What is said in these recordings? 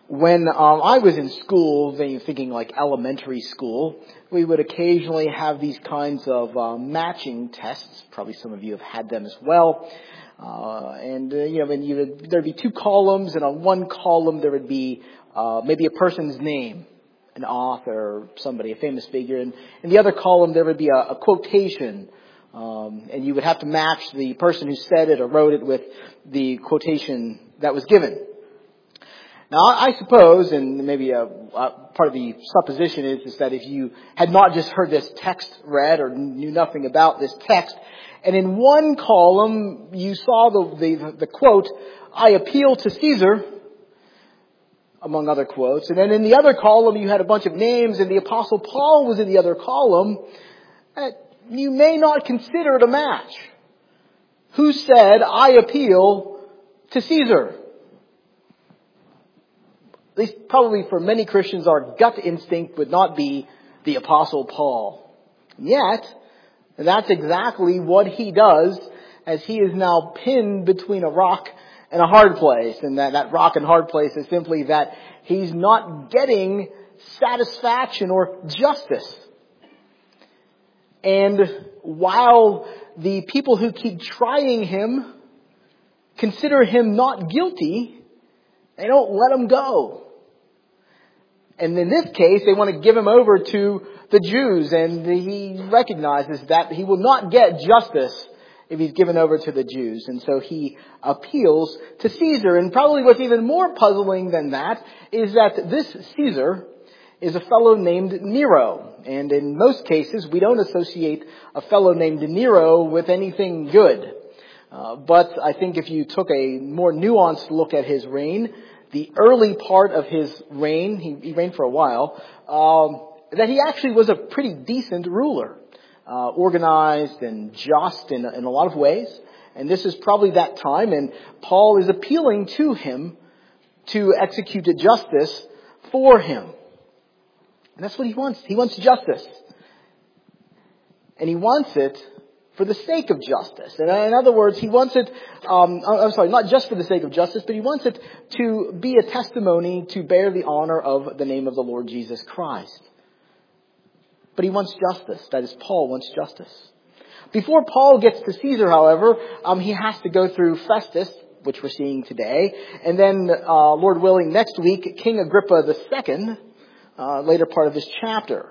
When I was in school, thinking like elementary school, we would occasionally have these kinds of matching tests. Probably some of you have had them as well. There'd be two columns, and on one column there would be maybe a person's name, an author, somebody, a famous figure, and in the other column there would be a quotation, and you would have to match the person who said it or wrote it with the quotation that was given. Now, I suppose, and maybe part of the supposition is that if you had not just heard this text read or knew nothing about this text, and in one column you saw the quote, "I appeal to Caesar," among other quotes, and then in the other column you had a bunch of names, and the Apostle Paul was in the other column, you may not consider it a match. Who said, "I appeal to Caesar"? At least probably for many Christians, our gut instinct would not be the Apostle Paul. Yet, that's exactly what he does, as he is now pinned between a rock and a hard place. And that rock and hard place is simply that he's not getting satisfaction or justice. And while the people who keep trying him consider him not guilty, they don't let him go. And in this case, they want to give him over to the Jews, and he recognizes that he will not get justice if he's given over to the Jews. And so he appeals to Caesar. And probably what's even more puzzling than that is that this Caesar is a fellow named Nero. And in most cases, we don't associate a fellow named Nero with anything good. But I think if you took a more nuanced look at his reign, the early part of his reign, he reigned for a while, that he actually was a pretty decent ruler, organized and just in a lot of ways. And this is probably that time, and Paul is appealing to him to execute justice for him. And that's what he wants. He wants justice. And he wants it for the sake of justice. And in other words, he wants it, not just for the sake of justice, but he wants it to be a testimony to bear the honor of the name of the Lord Jesus Christ. But he wants justice. That is, Paul wants justice. Before Paul gets to Caesar, however, he has to go through Festus, which we're seeing today, and then, Lord willing, next week, King Agrippa II, later part of this chapter.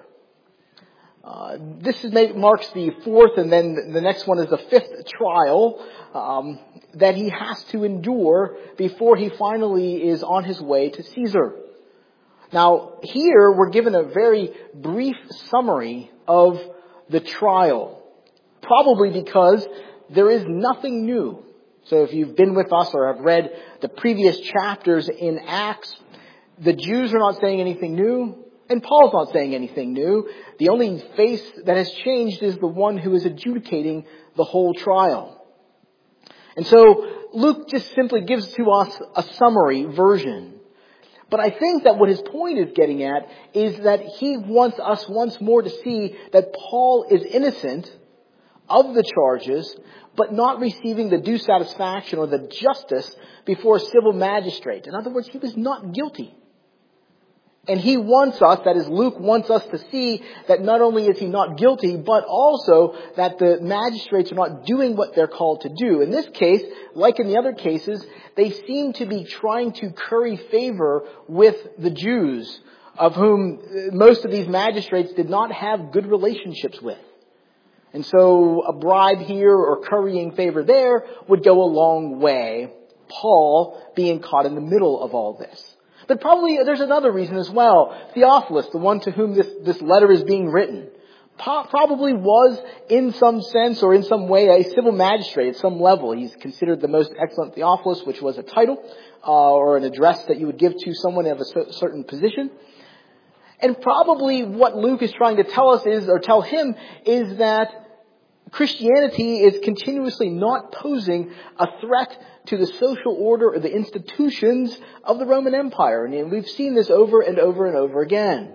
This marks the fourth, and then the next one is the fifth trial that he has to endure before he finally is on his way to Caesar. Now, here we're given a very brief summary of the trial, probably because there is nothing new. So if you've been with us or have read the previous chapters in Acts, the Jews are not saying anything new. And Paul's not saying anything new. The only face that has changed is the one who is adjudicating the whole trial. And so Luke just simply gives to us a summary version. But I think that what his point is getting at is that he wants us once more to see that Paul is innocent of the charges, but not receiving the due satisfaction or the justice before a civil magistrate. In other words, he was not guilty. And he wants us, that is, Luke wants us to see that not only is he not guilty, but also that the magistrates are not doing what they're called to do. In this case, like in the other cases, they seem to be trying to curry favor with the Jews, of whom most of these magistrates did not have good relationships with. And so a bribe here or currying favor there would go a long way, Paul being caught in the middle of all this. But probably there's another reason as well. Theophilus, the one to whom this letter is being written, probably was in some sense or in some way a civil magistrate at some level. He's considered the most excellent Theophilus, which was a title or an address that you would give to someone of a certain position. And probably what Luke is trying to tell us tell him is that Christianity is continuously not posing a threat to the social order or the institutions of the Roman Empire. And we've seen this over and over and over again.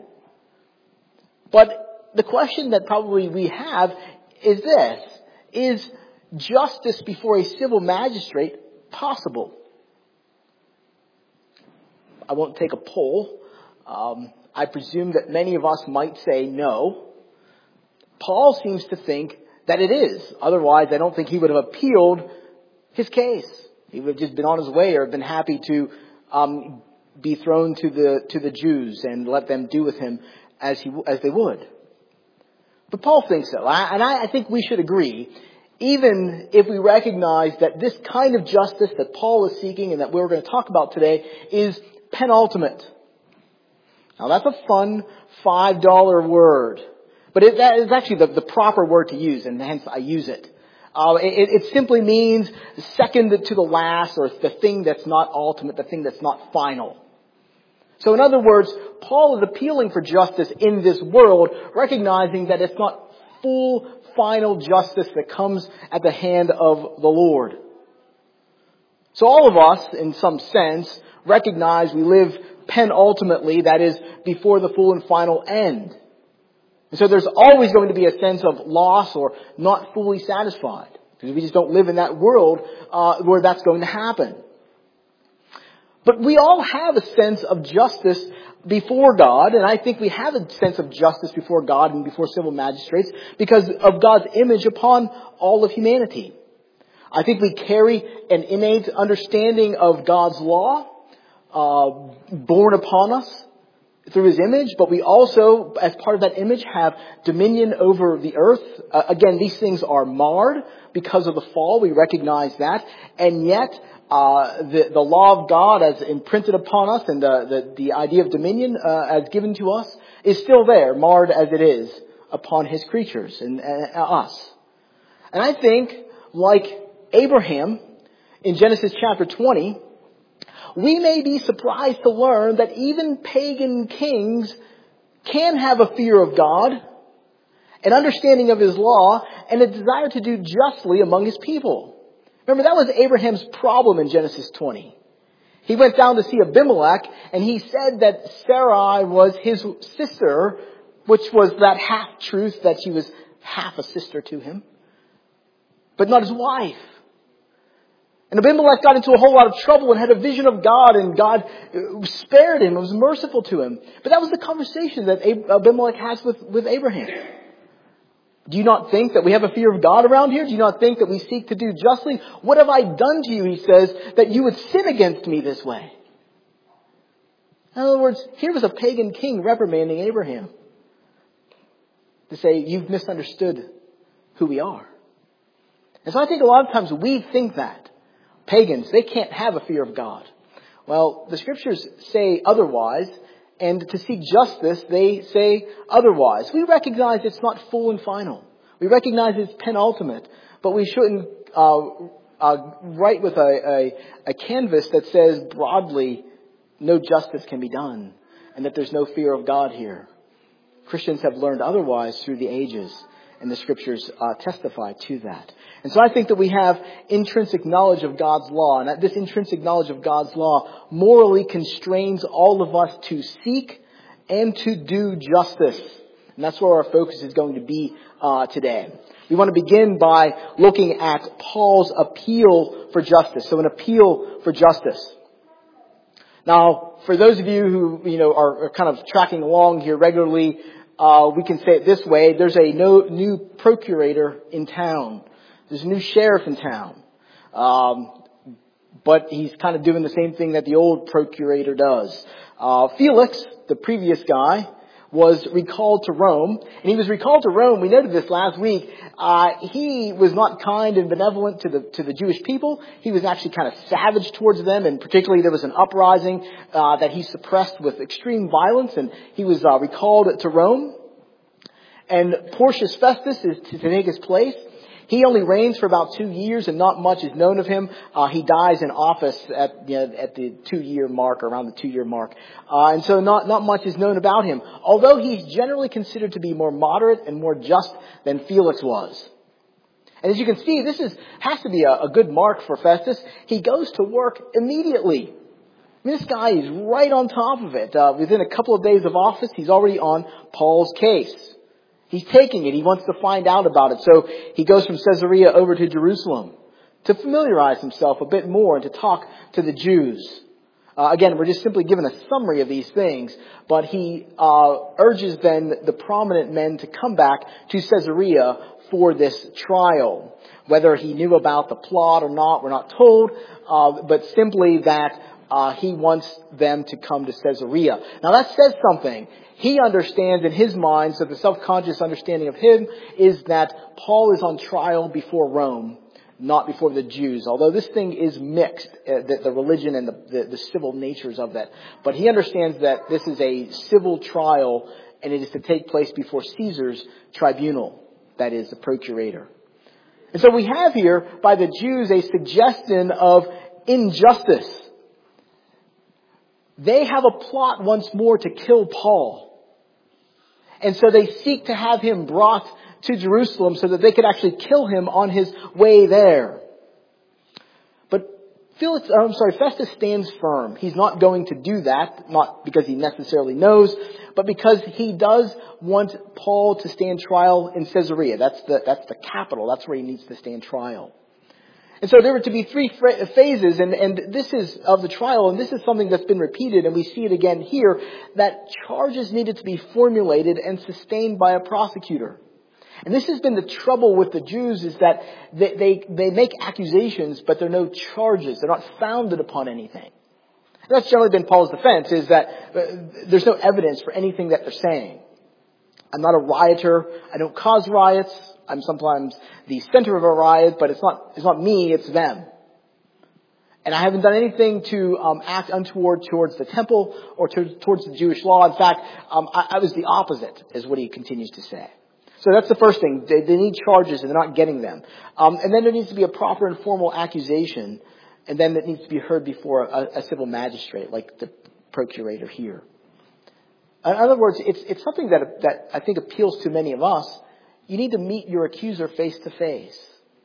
But the question that probably we have is this: is justice before a civil magistrate possible? I won't take a poll. I presume that many of us might say no. Paul seems to think that it is. Otherwise, I don't think he would have appealed his case. He would have just been on his way or been happy to be thrown to the Jews and let them do with him as they would. But Paul thinks so. And I think we should agree, even if we recognize that this kind of justice that Paul is seeking and that we're going to talk about today is penultimate. Now that's a fun $5 word. But that is actually the proper word to use, and hence I use it. It simply means second to the last, or the thing that's not ultimate, the thing that's not final. So in other words, Paul is appealing for justice in this world, recognizing that it's not full, final justice that comes at the hand of the Lord. So all of us, in some sense, recognize we live penultimately, that is, before the full and final end. And so there's always going to be a sense of loss or not fully satisfied, because we just don't live in that world where that's going to happen. But we all have a sense of justice before God, and I think we have a sense of justice before God and before civil magistrates because of God's image upon all of humanity. I think we carry an innate understanding of God's law born upon us through His image, but we also, as part of that image, have dominion over the earth. Again, these things are marred because of the fall. We recognize that. And yet, the law of God as imprinted upon us and the idea of dominion as given to us is still there, marred as it is upon His creatures and us. And I think, like Abraham in Genesis chapter 20, we may be surprised to learn that even pagan kings can have a fear of God, an understanding of His law, and a desire to do justly among His people. Remember, that was Abraham's problem in Genesis 20. He went down to see Abimelech, and he said that Sarai was his sister, which was that half-truth that she was half a sister to him, but not his wife. And Abimelech got into a whole lot of trouble and had a vision of God, and God spared him and was merciful to him. But that was the conversation that Abimelech has with Abraham. Do you not think that we have a fear of God around here? Do you not think that we seek to do justly? What have I done to you, he says, that you would sin against me this way? In other words, here was a pagan king reprimanding Abraham to say, you've misunderstood who we are. And so I think a lot of times we think that. Pagans, they can't have a fear of God. Well, the scriptures say otherwise, and to seek justice, they say otherwise. We recognize it's not full and final. We recognize it's penultimate, but we shouldn't write with a canvas that says broadly, no justice can be done, and that there's no fear of God here. Christians have learned otherwise through the ages, and the scriptures testify to that. And so I think that we have intrinsic knowledge of God's law, and that this intrinsic knowledge of God's law morally constrains all of us to seek and to do justice. And that's where our focus is going to be today. We want to begin by looking at Paul's appeal for justice. So an appeal for justice. Now, for those of you who are kind of tracking along here regularly, we can say it this way: there's a new procurator in town. There's a new sheriff in town. But he's kind of doing the same thing that the old procurator does. Felix, the previous guy, was recalled to Rome. And he was recalled to Rome, we noted this last week. He was not kind and benevolent to the Jewish people. He was actually kind of savage towards them. And particularly there was an uprising that he suppressed with extreme violence. And he was recalled to Rome. And Porcius Festus is to take his place. He only reigns for about 2 years, and not much is known of him. He dies in office at the 2-year mark, or around the 2-year mark. And so not much is known about him. Although he's generally considered to be more moderate and more just than Felix was. And as you can see, has to be a good mark for Festus. He goes to work immediately. I mean, this guy is right on top of it. Within a couple of days of office, he's already on Paul's case. He's taking it. He wants to find out about it. So he goes from Caesarea over to Jerusalem to familiarize himself a bit more and to talk to the Jews Again, we're just simply given a summary of these things, but he urges then the prominent men to come back to Caesarea for this trial. Whether he knew about the plot or not, we're not told, but simply that he wants them to come to Caesarea. Now that says something. He understands in his mind, so the self-conscious understanding of him is that Paul is on trial before Rome, not before the Jews. Although this thing is mixed, the religion and the civil natures of that. But he understands that this is a civil trial and it is to take place before Caesar's tribunal, that is, the procurator. And so we have here, by the Jews, a suggestion of injustice. They have a plot once more to kill Paul. And so they seek to have him brought to Jerusalem so that they could actually kill him on his way there. But Festus stands firm. He's not going to do that, not because he necessarily knows, but because he does want Paul to stand trial in Caesarea. That's the capital. That's where he needs to stand trial. And so there were to be three phases, and this is of the trial, and this is something that's been repeated, and we see it again here, that charges needed to be formulated and sustained by a prosecutor. And this has been the trouble with the Jews, is that they make accusations, but there are no charges. They're not founded upon anything. And that's generally been Paul's defense, is that there's no evidence for anything that they're saying. I'm not a rioter. I don't cause riots. I'm sometimes the center of a riot, but it's not me, it's them. And I haven't done anything to act untoward towards the temple or towards the Jewish law. In fact, I was the opposite, is what he continues to say. So that's the first thing. They need charges and they're not getting them. And then there needs to be a proper and formal accusation, and then it needs to be heard before a civil magistrate, like the procurator here. In other words, it's something that I think appeals to many of us. You need to meet your accuser face to face.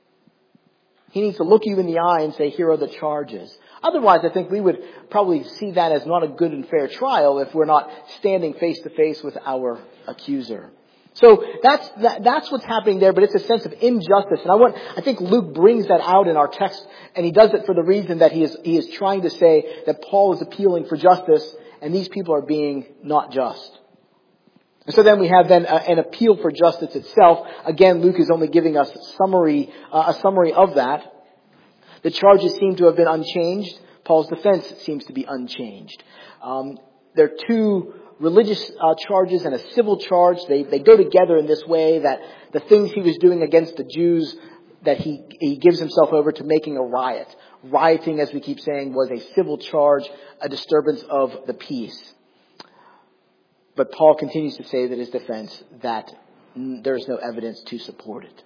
He needs to look you in the eye and say, here are the charges. Otherwise, I think we would probably see that as not a good and fair trial if we're not standing face to face with our accuser. So that's what's happening there, but it's a sense of injustice. And I think Luke brings that out in our text, and he does it for the reason that he is trying to say that Paul is appealing for justice, and these people are being not just. And so then we have an appeal for justice itself. Again, Luke is only giving us a summary of that. The charges seem to have been unchanged. Paul's defense seems to be unchanged. There are two religious charges and a civil charge. They go together in this way, that the things he was doing against the Jews, that he gives himself over to making a riot. Rioting, as we keep saying, was a civil charge, a disturbance of the peace. But Paul continues to say that his defense, that there's no evidence to support it.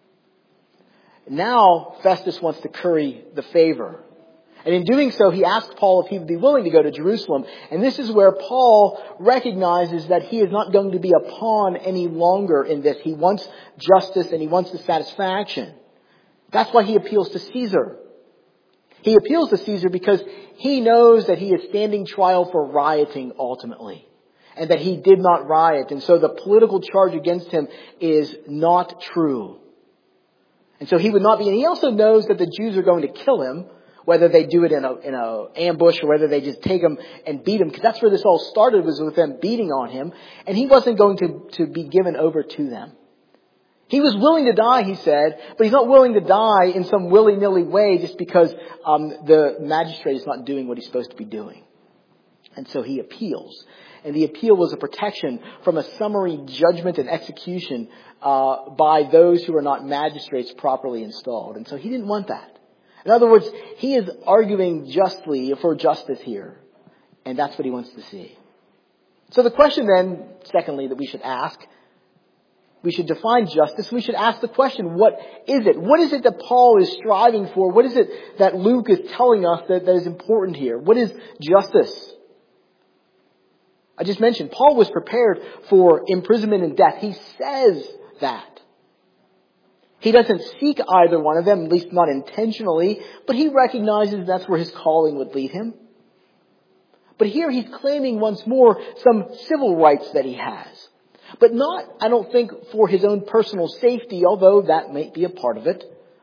Now, Festus wants to curry the favor. And in doing so, he asks Paul if he would be willing to go to Jerusalem. And this is where Paul recognizes that he is not going to be a pawn any longer in this. He wants justice and he wants the satisfaction. That's why he appeals to Caesar. He appeals to Caesar because he knows that he is standing trial for rioting ultimately, and that he did not riot. And so the political charge against him is not true. And so he would not be. And he also knows that the Jews are going to kill him, whether they do it in a ambush or whether they just take him and beat him. Because that's where this all started, was with them beating on him. And he wasn't going to be given over to them. He was willing to die, he said, but he's not willing to die in some willy-nilly way just because the magistrate is not doing what he's supposed to be doing. And so he appeals. And the appeal was a protection from a summary judgment and execution by those who are not magistrates properly installed. And so he didn't want that. In other words, he is arguing justly for justice here. And that's what he wants to see. So the question then, secondly, that we should ask, we should define justice. We should ask the question, what is it? What is it that Paul is striving for? What is it that Luke is telling us that is important here? What is justice? I just mentioned, Paul was prepared for imprisonment and death. He says that. He doesn't seek either one of them, at least not intentionally, but he recognizes that's where his calling would lead him. But here he's claiming once more some civil rights that he has. But not, I don't think, for his own personal safety, although that may be a part of it,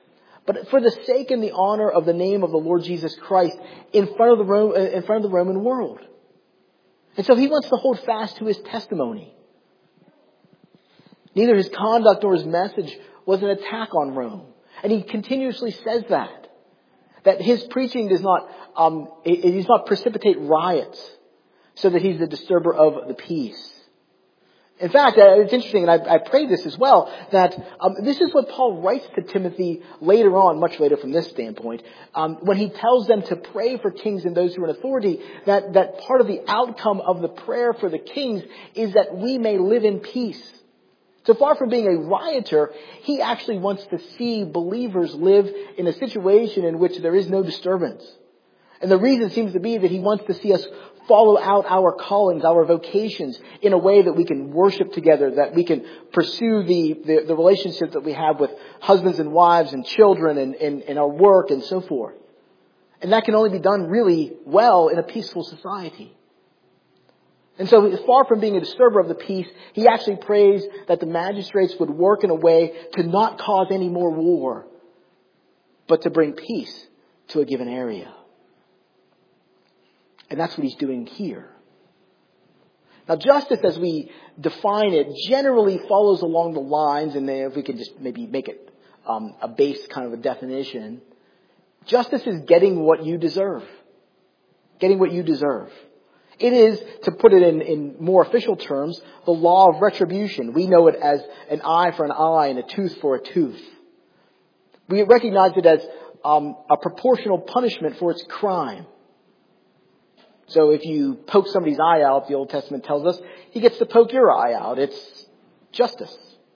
but for the sake and the honor of the name of the Lord Jesus Christ in front of the Roman world. And so he wants to hold fast to his testimony. Neither his conduct nor his message was an attack on Rome. And he continuously says that his preaching does not precipitate riots so that he's the disturber of the peace. In fact, it's interesting, and I prayed this as well, that this is what Paul writes to Timothy later on, much later from this standpoint, when he tells them to pray for kings and those who are in authority, that part of the outcome of the prayer for the kings is that we may live in peace. So far from being a rioter, he actually wants to see believers live in a situation in which there is no disturbance. And the reason seems to be that he wants to see us follow out our callings, our vocations, in a way that we can worship together, that we can pursue the relationship that we have with husbands and wives and children and our work and so forth. And that can only be done really well in a peaceful society. And so, far from being a disturber of the peace, he actually prays that the magistrates would work in a way to not cause any more war, but to bring peace to a given area. And that's what he's doing here. Now, justice, as we define it, generally follows along the lines, and if we could just maybe make it a base kind of a definition, justice is getting what you deserve. Getting what you deserve. It is, to put it in more official terms, the law of retribution. We know it as an eye for an eye and a tooth for a tooth. We recognize it as a proportional punishment for its crime. So if you poke somebody's eye out, the Old Testament tells us, he gets to poke your eye out. It's justice.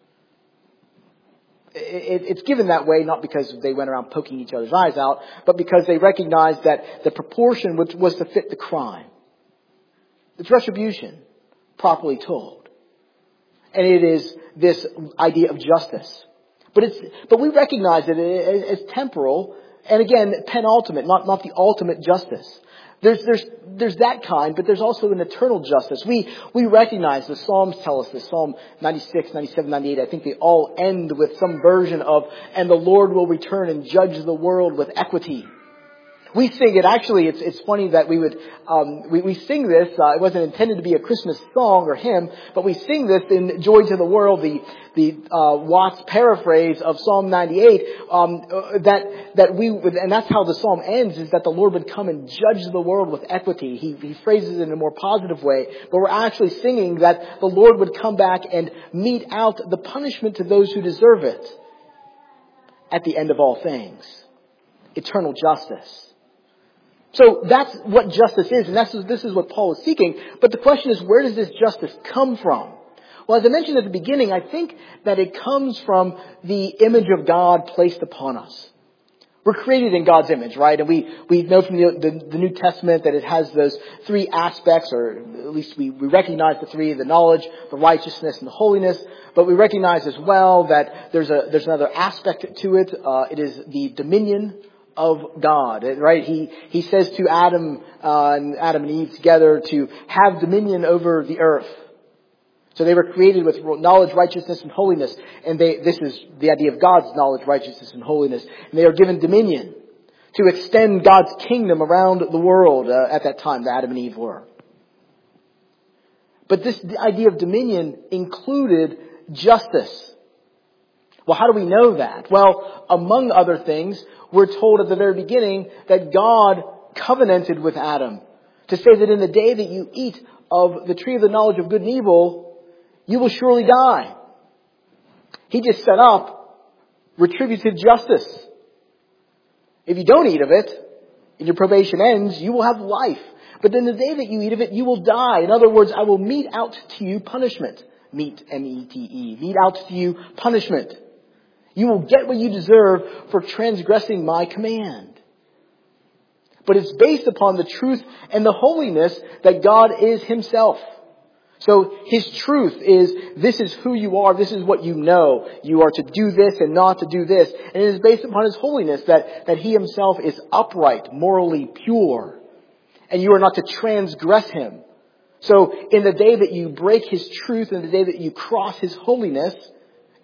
It's given that way not because they went around poking each other's eyes out, but because they recognized that the proportion was to fit the crime. It's retribution, properly told. And it is this idea of justice. But we recognize it as temporal, and again, penultimate, not the ultimate justice. There's that kind, but there's also an eternal justice. We recognize, the Psalms tell us this, Psalm 96, 97, 98, I think they all end with some version of, and the Lord will return and judge the world with equity. We sing it, actually, it's funny that we sing this, it wasn't intended to be a Christmas song or hymn, but we sing this in Joy to the World, the Watts paraphrase of Psalm 98, and that's how the psalm ends, is that the Lord would come and judge the world with equity. He phrases it in a more positive way, but we're actually singing that the Lord would come back and mete out the punishment to those who deserve it at the end of all things. Eternal justice. So that's what justice is, and this is what Paul is seeking. But the question is, where does this justice come from? Well, as I mentioned at the beginning, I think that it comes from the image of God placed upon us. We're created in God's image, right? And we know from the New Testament that it has those three aspects, or at least we recognize the three: the knowledge, the righteousness, and the holiness. But we recognize as well that there's another aspect to it. It is the dominion of God, right? He says to Adam and Eve together to have dominion over the earth. So they were created with knowledge, righteousness, and holiness. And this is the idea of God's knowledge, righteousness, and holiness. And they are given dominion to extend God's kingdom around the world at that time, that Adam and Eve were. But this idea of dominion included justice. Well, how do we know that? Well, among other things, we're told at the very beginning that God covenanted with Adam to say that in the day that you eat of the tree of the knowledge of good and evil, you will surely die. He just set up retributive justice. If you don't eat of it, and your probation ends, you will have life. But then the day that you eat of it, you will die. In other words, I will mete out to you punishment. Mete, M-E-T-E. Mete out to you punishment. You will get what you deserve for transgressing my command. But it's based upon the truth and the holiness that God is himself. So his truth is, this is who you are, this is what you know. You are to do this and not to do this. And it is based upon his holiness that he himself is upright, morally pure. And you are not to transgress him. So in the day that you break his truth and the day that you cross his holiness,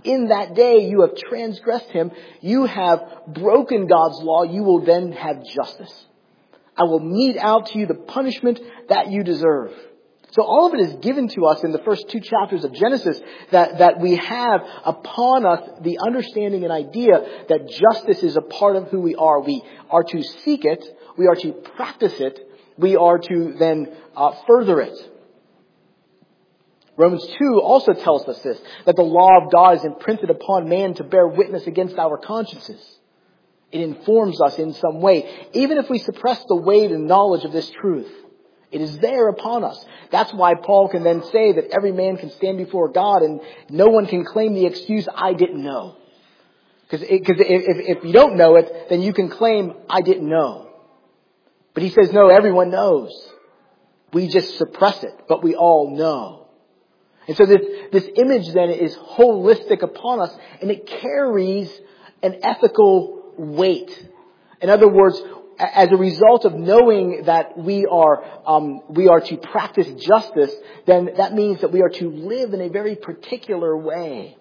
in that day you have transgressed him, you have broken God's law, you will then have justice. I will mete out to you the punishment that you deserve. So all of it is given to us in the first 2 chapters of Genesis, that we have upon us the understanding and idea that justice is a part of who we are. We are to seek it. We are to practice it. We are to then further it. Romans 2 also tells us this, that the law of God is imprinted upon man to bear witness against our consciences. It informs us in some way, even if we suppress the weight and knowledge of this truth. It is there upon us. That's why Paul can then say that every man can stand before God and no one can claim the excuse, I didn't know. Because if you don't know it, then you can claim, I didn't know. But he says, no, everyone knows. We just suppress it, but we all know. And so this image then is holistic upon us, and it carries an ethical weight. In other words, as a result of knowing that we are to practice justice, then that means that we are to live in a very particular way.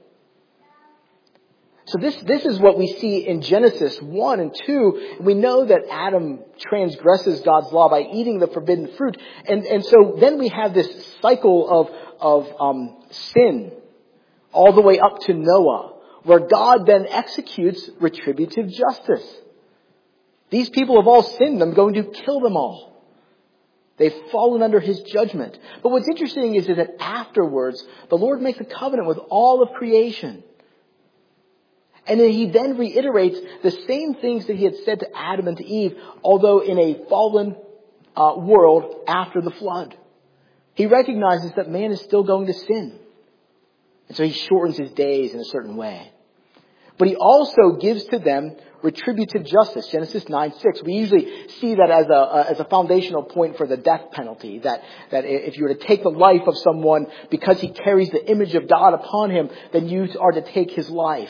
So this is what we see in Genesis 1 and 2. We know that Adam transgresses God's law by eating the forbidden fruit. And so then we have this cycle of sin all the way up to Noah, where God then executes retributive justice. These people have all sinned. I'm going to kill them all. They've fallen under his judgment. But what's interesting is that afterwards, the Lord makes a covenant with all of creation. And then he then reiterates the same things that he had said to Adam and to Eve, although in a fallen world after the flood. He recognizes that man is still going to sin. And so he shortens his days in a certain way. But he also gives to them retributive justice. Genesis 9:6. We usually see that as a foundational point for the death penalty. That if you were to take the life of someone because he carries the image of God upon him, then you are to take his life.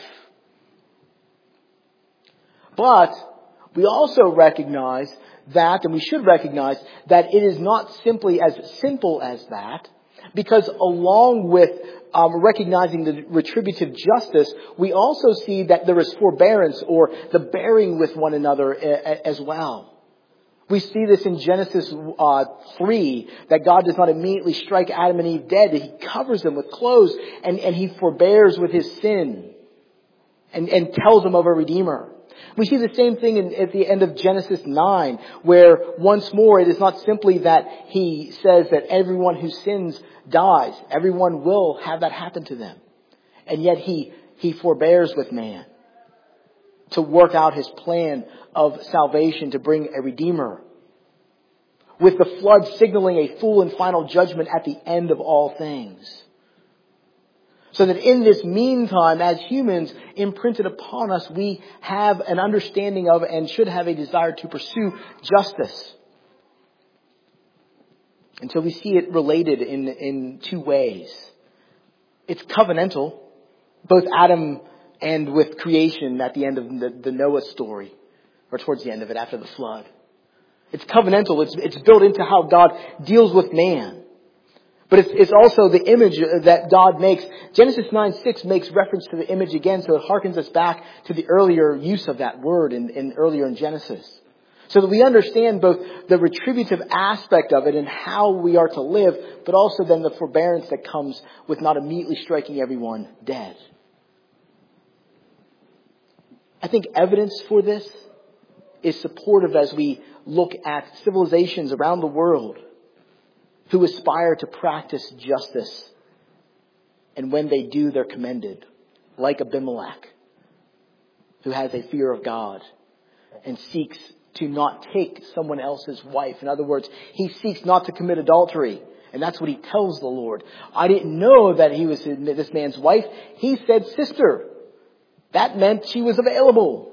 But we also recognize that, and we should recognize, that it is not simply as simple as that. Because along with recognizing the retributive justice, we also see that there is forbearance, or the bearing with one another as well. We see this in Genesis 3, that God does not immediately strike Adam and Eve dead. He covers them with clothes, and he forbears with his sin and tells them of a Redeemer. We see the same thing at the end of Genesis 9, where once more it is not simply that he says that everyone who sins dies. Everyone will have that happen to them. And yet he forbears with man to work out his plan of salvation, to bring a Redeemer. With the flood signaling a full and final judgment at the end of all things. So that in this meantime, as humans imprinted upon us, we have an understanding of and should have a desire to pursue justice. And so we see it related in 2 ways. It's covenantal, both Adam and with creation at the end of the Noah story, or towards the end of it after the flood. It's covenantal. It's built into how God deals with man. But it's also the image that God makes. Genesis 9:6 makes reference to the image again, so it harkens us back to the earlier use of that word earlier in Genesis. So that we understand both the retributive aspect of it and how we are to live, but also then the forbearance that comes with not immediately striking everyone dead. I think evidence for this is supportive as we look at civilizations around the world who aspire to practice justice. And when they do, they're commended. Like Abimelech, who has a fear of God and seeks to not take someone else's wife. In other words, he seeks not to commit adultery. And that's what he tells the Lord. I didn't know that he was this man's wife. He said sister. That meant she was available.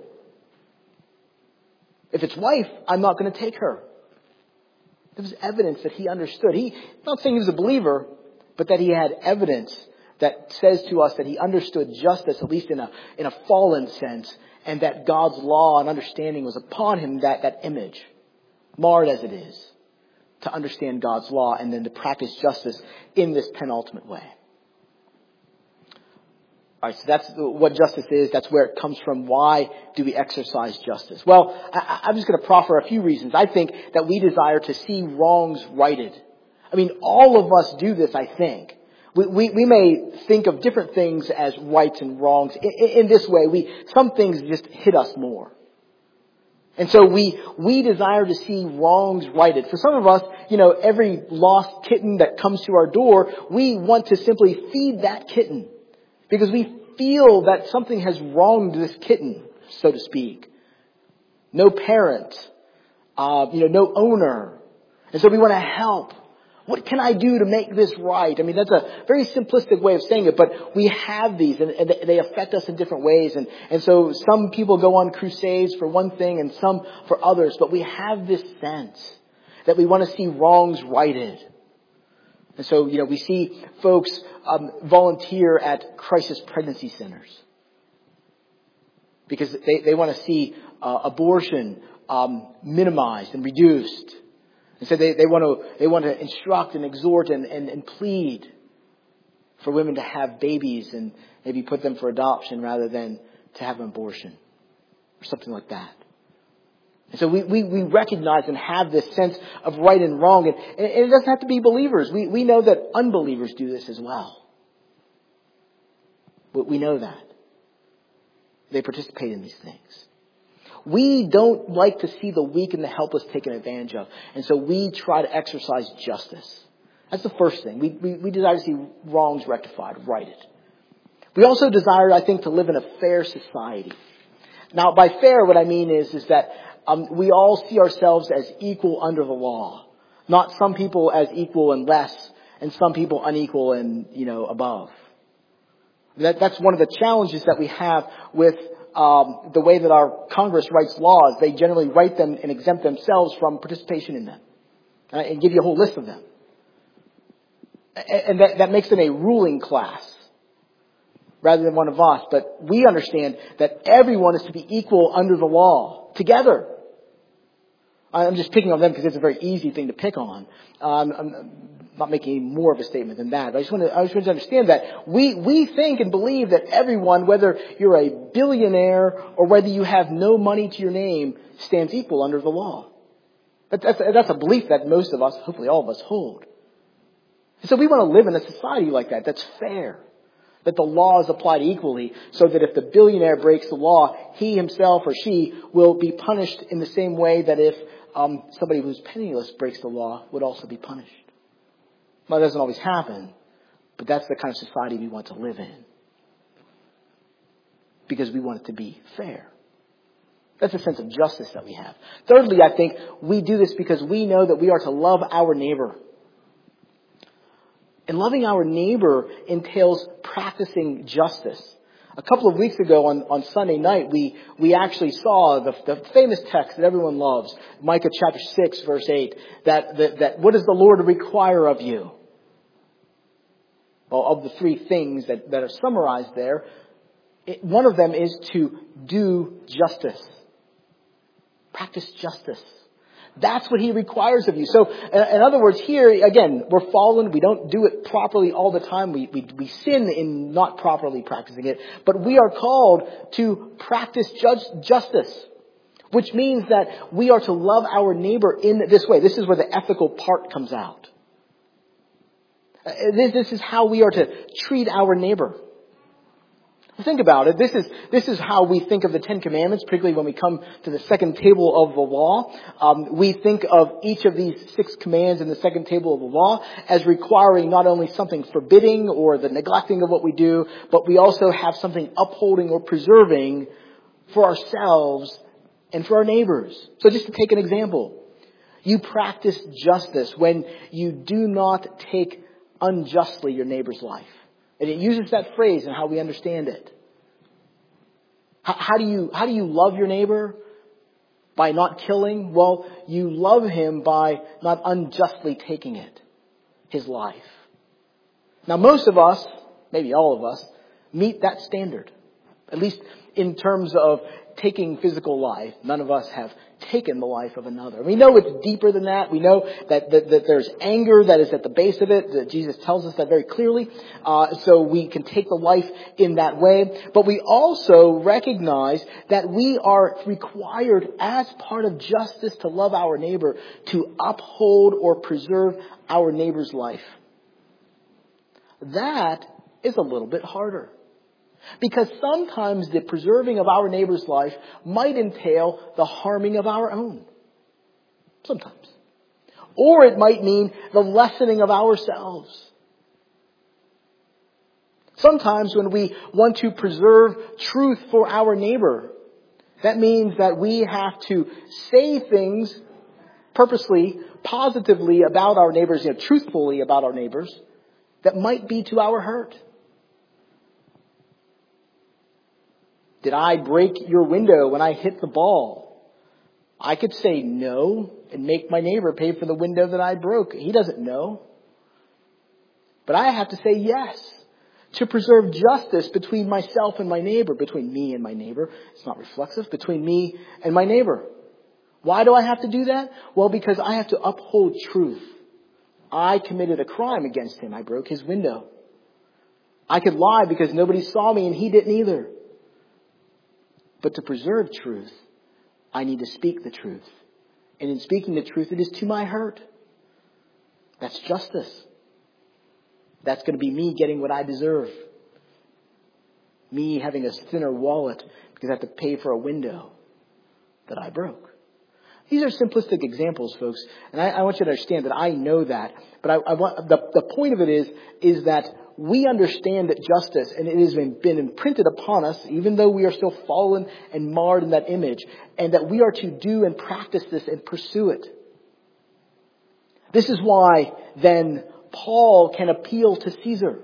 If it's wife, I'm not going to take her. There was evidence that he understood. Not saying he was a believer, but that he had evidence that says to us that he understood justice, at least in a fallen sense, and that God's law and understanding was upon him, that image, marred as it is, to understand God's law and then to practice justice in this penultimate way. All right, so that's what justice is. That's where it comes from. Why do we exercise justice? Well, I'm just going to proffer a few reasons. I think that we desire to see wrongs righted. I mean, all of us do this, I think. We may think of different things as rights and wrongs. In this way, some things just hit us more. And so we desire to see wrongs righted. For some of us, every lost kitten that comes to our door, we want to simply feed that kitten. Because we feel that something has wronged this kitten, so to speak. No parent, no owner. And so we want to help. What can I do to make this right? I mean, that's a very simplistic way of saying it, but we have these and they affect us in different ways. And so some people go on crusades for one thing and some for others, but we have this sense that we want to see wrongs righted. And so, we see folks volunteer at crisis pregnancy centers because they want to see abortion minimized and reduced. And so they want to instruct and exhort and plead for women to have babies and maybe put them for adoption rather than to have an abortion or something like that. And so we recognize and have this sense of right and wrong. And it doesn't have to be believers. We know that unbelievers do this as well. But we know that. They participate in these things. We don't like to see the weak and the helpless taken advantage of. And so we try to exercise justice. That's the first thing. We desire to see wrongs rectified, righted. We also desire, I think, to live in a fair society. Now, by fair, what I mean is that we all see ourselves as equal under the law. Not some people as equal and less, and some people unequal and, above. That's one of the challenges that we have with the way that our Congress writes laws. They generally write them and exempt themselves from participation in them. And give you a whole list of them. And that makes them a ruling class rather than one of us. But we understand that everyone is to be equal under the law together. I'm just picking on them because it's a very easy thing to pick on. I'm not making any more of a statement than that. But I just want to understand that we think and believe that everyone, whether you're a billionaire or whether you have no money to your name, stands equal under the law. That's a belief that most of us, hopefully all of us, hold. And so we want to live in a society like that. That's fair. That the law is applied equally so that if the billionaire breaks the law, he himself or she will be punished in the same way that if somebody who's penniless breaks the law would also be punished. Well, that doesn't always happen, but that's the kind of society we want to live in. Because we want it to be fair. That's a sense of justice that we have. Thirdly, I think we do this because we know that we are to love our neighbor. And loving our neighbor entails practicing justice. A couple of weeks ago on Sunday night, we actually saw the famous text that everyone loves, Micah chapter 6, verse 8, that what does the Lord require of you? Well, of the three things that are summarized there, one of them is to do justice. Practice justice. That's what he requires of you. So, in other words, here, again, we're fallen. We don't do it properly all the time. We sin in not properly practicing it. But we are called to practice justice, which means that we are to love our neighbor in this way. This is where the ethical part comes out. This is how we are to treat our neighbor. Think about it. This is how we think of the Ten Commandments, particularly when we come to the second table of the law. We think of each of these 6 commands in the second table of the law as requiring not only something forbidding or the neglecting of what we do, but we also have something upholding or preserving for ourselves and for our neighbors. So just to take an example, you practice justice when you do not take unjustly your neighbor's life. And it uses that phrase and how we understand it. How do you love your neighbor? By not killing? Well, you love him by not unjustly taking his life. Now, most of us, maybe all of us, meet that standard. At least in terms of taking physical life. None of us have taken the life of another. We know it's deeper than that. We know that there's anger that is at the base of it. That Jesus tells us that very clearly. So we can take the life in that way. But we also recognize that we are required as part of justice to love our neighbor, to uphold or preserve our neighbor's life. That is a little bit harder. Because sometimes the preserving of our neighbor's life might entail the harming of our own. Sometimes. Or it might mean the lessening of ourselves. Sometimes when we want to preserve truth for our neighbor, that means that we have to say things purposely, positively about our neighbors, truthfully about our neighbors, that might be to our hurt. Did I break your window when I hit the ball? I could say no and make my neighbor pay for the window that I broke. He doesn't know. But I have to say yes to preserve justice between myself and my neighbor, between me and my neighbor. It's not reflexive, between me and my neighbor. Why do I have to do that? Well, because I have to uphold truth. I committed a crime against him. I broke his window. I could lie because nobody saw me and he didn't either. But to preserve truth, I need to speak the truth. And in speaking the truth, it is to my hurt. That's justice. That's going to be me getting what I deserve. Me having a thinner wallet because I have to pay for a window that I broke. These are simplistic examples, folks. And I want you to understand that I know that. But I want the point of it is that we understand that justice, and it has been imprinted upon us, even though we are still fallen and marred in that image, and that we are to do and practice this and pursue it. This is why then Paul can appeal to Caesar.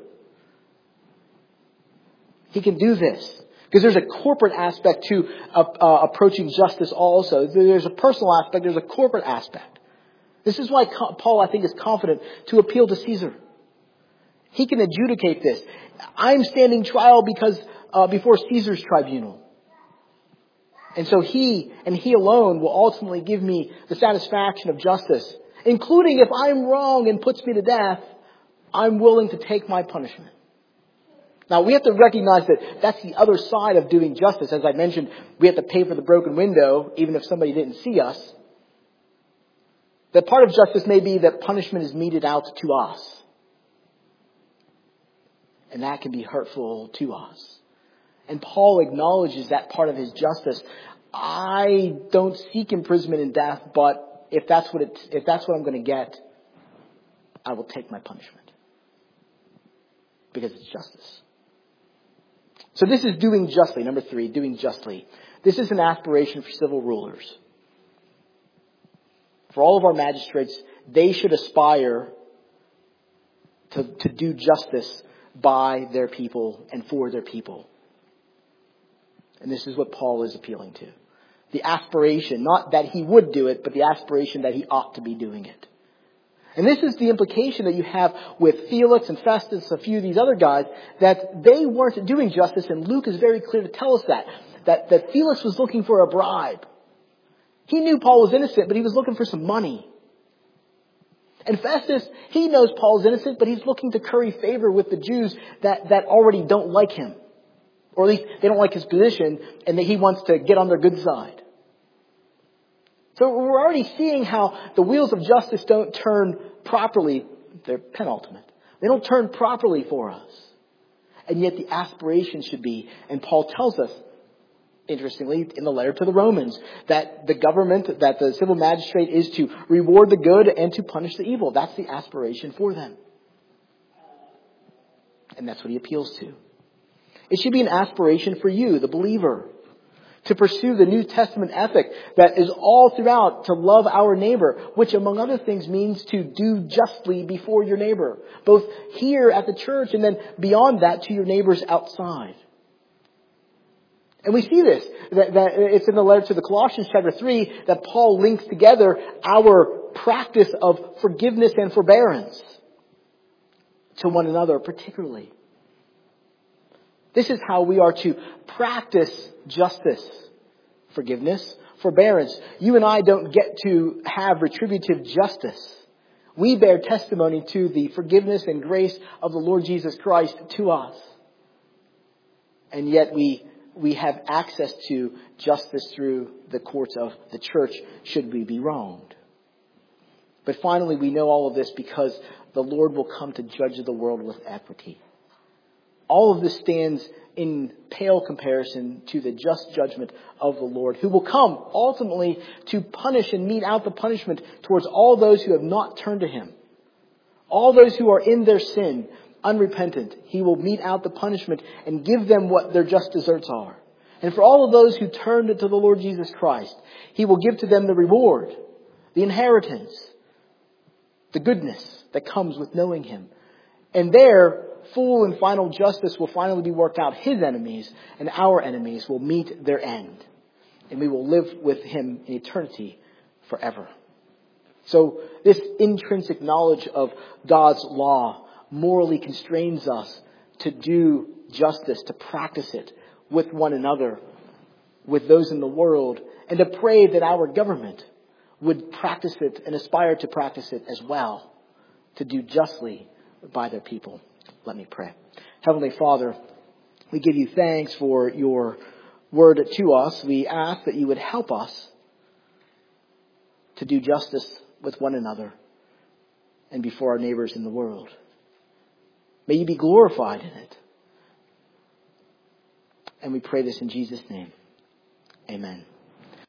He can do this. Because there's a corporate aspect to approaching justice also. There's a personal aspect, there's a corporate aspect. This is why Paul, I think, is confident to appeal to Caesar. He can adjudicate this. I'm standing trial because before Caesar's tribunal. And so he and he alone will ultimately give me the satisfaction of justice. Including if I'm wrong and puts me to death, I'm willing to take my punishment. Now, we have to recognize that that's the other side of doing justice. As I mentioned, we have to pay for the broken window, even if somebody didn't see us. That part of justice may be that punishment is meted out to us. And that can be hurtful to us. And Paul acknowledges that part of his justice. I don't seek imprisonment and death, but if that's what I'm going to get, I will take my punishment. Because it's justice. So this is doing justly. Number 3, doing justly. This is an aspiration for civil rulers. For all of our magistrates, they should aspire to do justice by their people and for their people. And this is what Paul is appealing to. The aspiration, not that he would do it, but the aspiration that he ought to be doing it. And this is the implication that you have with Felix and Festus, a few of these other guys, that they weren't doing justice, and Luke is very clear to tell us that Felix was looking for a bribe. He knew Paul was innocent, but he was looking for some money. And Festus, he knows Paul's innocent, but he's looking to curry favor with the Jews that already don't like him. Or at least they don't like his position, and that he wants to get on their good side. So we're already seeing how the wheels of justice don't turn properly. They're penultimate. They don't turn properly for us. And yet the aspiration should be, and Paul tells us, interestingly, in the letter to the Romans, that the government, that the civil magistrate is to reward the good and to punish the evil. That's the aspiration for them. And that's what he appeals to. It should be an aspiration for you, the believer, to pursue the New Testament ethic that is all throughout to love our neighbor, which among other things means to do justly before your neighbor, both here at the church and then beyond that to your neighbors outside. And we see this, that it's in the letter to the Colossians chapter 3 that Paul links together our practice of forgiveness and forbearance to one another particularly. This is how we are to practice justice. forgiveness, forbearance. You and I don't get to have retributive justice. We bear testimony to the forgiveness and grace of the Lord Jesus Christ to us. And yet we have access to justice through the courts of the church should we be wronged. But finally, we know all of this because the Lord will come to judge the world with equity. All of this stands in pale comparison to the just judgment of the Lord, who will come ultimately to punish and mete out the punishment towards all those who have not turned to Him. All those who are in their sin, unrepentant, He will mete out the punishment and give them what their just deserts are. And for all of those who turn to the Lord Jesus Christ, He will give to them the reward, the inheritance, the goodness that comes with knowing Him. And there, full and final justice will finally be worked out. His enemies and our enemies will meet their end. And we will live with Him in eternity forever. So this intrinsic knowledge of God's law morally constrains us to do justice, to practice it with one another, with those in the world, and to pray that our government would practice it and aspire to practice it as well, to do justly by their people. Let me pray. Heavenly Father, we give you thanks for your word to us. We ask that you would help us to do justice with one another and before our neighbors in the world. May you be glorified in it. And we pray this in Jesus' name. Amen.